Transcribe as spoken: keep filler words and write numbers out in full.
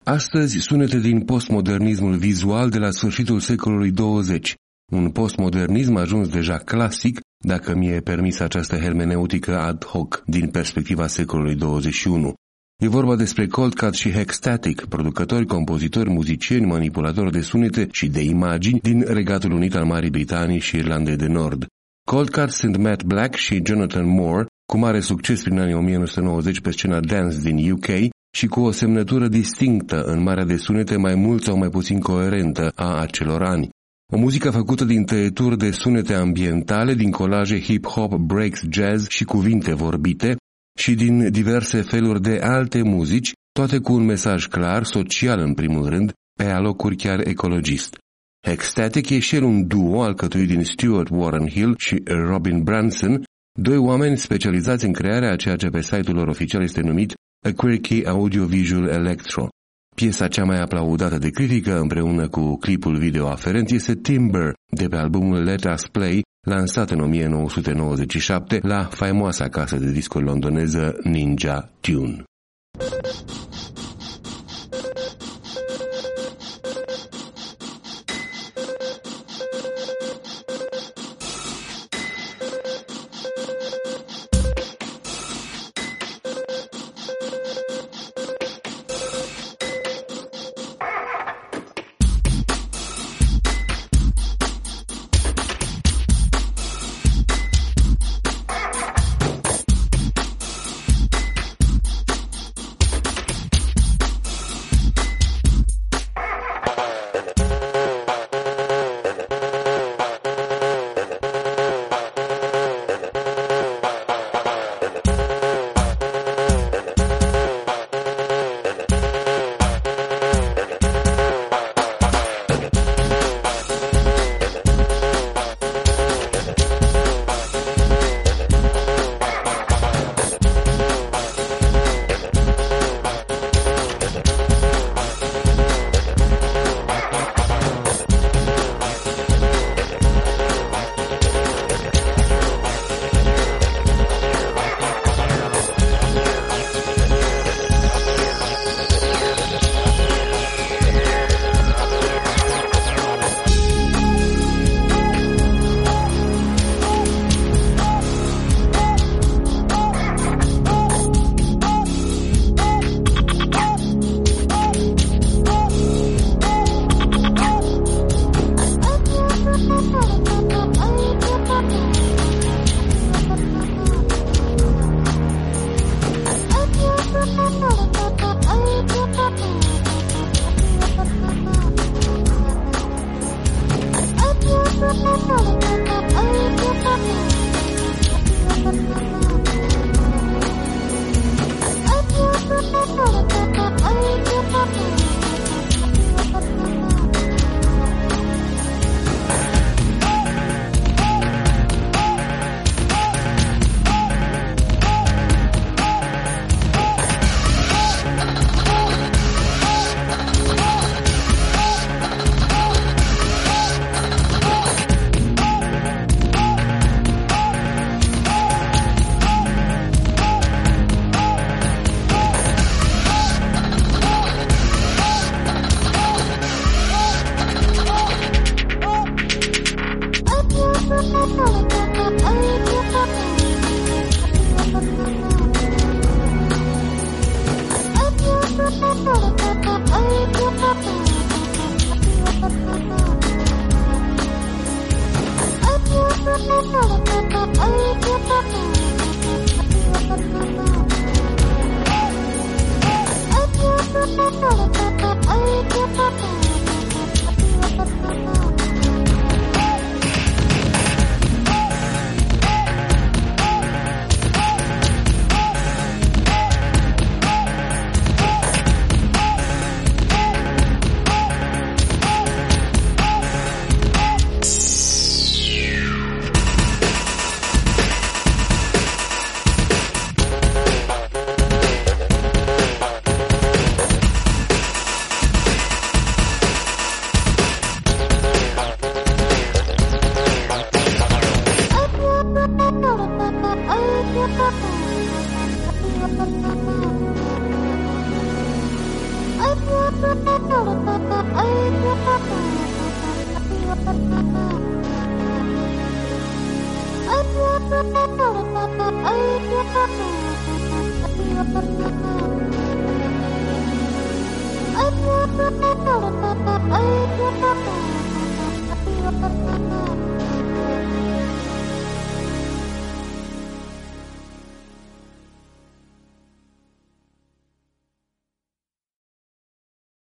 Astăzi, sunete din postmodernismul vizual de la sfârșitul secolului douăzeci, un postmodernism ajuns deja clasic, dacă mi-e permis această hermeneutică ad hoc din perspectiva secolului douăzeci și unu. E vorba despre Cold Cut și Hexstatic, producători, compozitori, muzicieni, manipulatori de sunete și de imagini din Regatul Unit al Marii Britanii și Irlandei de Nord. Cold Cut sunt Matt Black și Jonathan Moore, cu mare succes prin anii o mie nouă sute nouăzeci pe scena dance din U K și cu o semnătură distinctă în marea de sunete mai mult sau mai puțin coerentă a acelor ani. O muzică făcută din tăieturi de sunete ambientale, din colaje hip-hop, breaks, jazz și cuvinte vorbite și din diverse feluri de alte muzici, toate cu un mesaj clar, social în primul rând, pe alocuri chiar ecologist. Hexstatic e și el un duo alcătuit din Stuart Warren Hill și Robin Branson, doi oameni specializați în crearea a ceea ce pe site-ul lor oficial este numit A Quirky Audiovisual Electro. Piesa cea mai aplaudată de critică, împreună cu clipul video aferent, este Timber, de pe albumul Let Us Play, lansat în o mie nouă sute nouăzeci și șapte la faimoasa casă de discuri londoneză Ninja Tune. Thank you.